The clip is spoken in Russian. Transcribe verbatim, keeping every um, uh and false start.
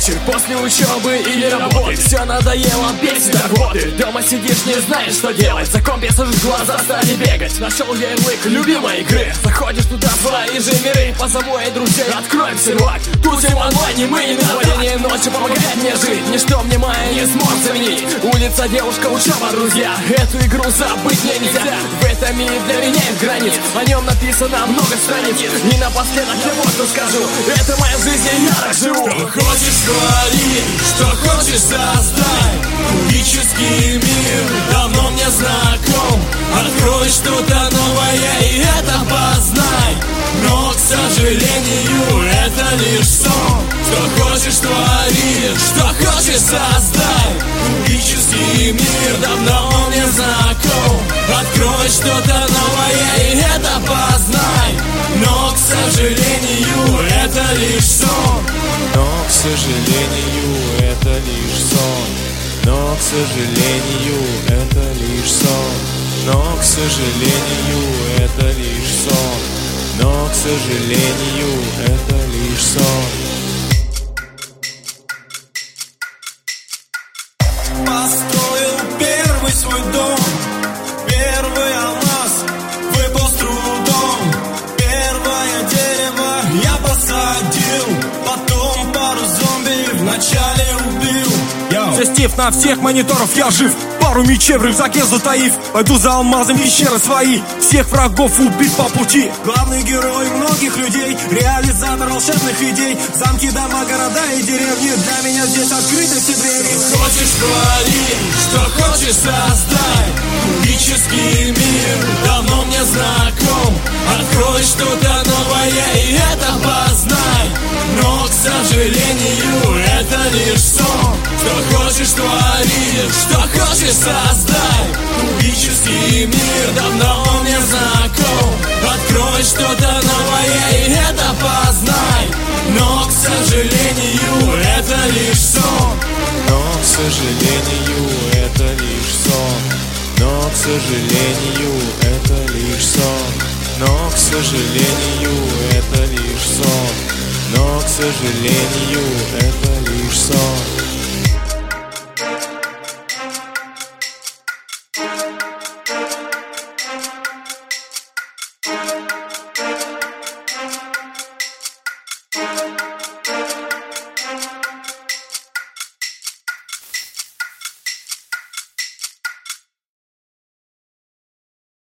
вечер после учебы или работы. Все надоело, бесит работы. Дома сидишь, не знаешь, что делать. За комп я сажусь, глаза стали бегать. Нашел ярлык любимой игры. Заходишь туда в свои же миры. Позову и друзей, откроем сервак. Тусим онлайне, мы не на падение ночи. Помогает мне жить, ничто мне моя не сможет заменить. Улица, девушка, учеба, друзья. Эту игру забыть мне нельзя. В этом мире для меня нет границ. О нем написано много страниц. И напоследок я вот что скажу. Это моя жизнь, и я так живу. Что хочешь твори, что хочешь создай. Кубический мир давно мне знаком. Открой что-то новое и это познай. Но, к сожалению, это лишь сон. Что хочешь твори, что хочешь создай. Кубический мир давно мне знаком. Открой что-то новое и это познай. Но, к сожалению, это лишь сон. Но, к сожалению, это лишь сон. Но, к сожалению, это лишь сон. Но, к сожалению, это лишь сон. Но, к сожалению, это лишь сон. Построил первый свой дом. Первый алмаз выпал с трудом. Первое дерево я посадил. Потом пару зомби вначале убил. Застив на всех мониторов, я жив. Пару мечей в рюкзаке затаив. Пойду за алмазом пещеры свои. Всех врагов убить по пути. Главный герой многих людей. Реализатор волшебных идей. Замки, дома, города и деревни. Для меня здесь открыты все двери. Что хочешь твори, что хочешь создай. Кубический мир давно мне знаком. Открой что-то новое и это познай. Но, к сожалению, это лишь сон. Что хочешь твори, что хочешь создай. Кубический мир давно мне знаком. Открой что-то новое и это познай. Но, к сожалению, это лишь сон. Но, к сожалению, это лишь сон. Но, к сожалению, это лишь сон. Но, к сожалению, это лишь сон. Но, к сожалению, это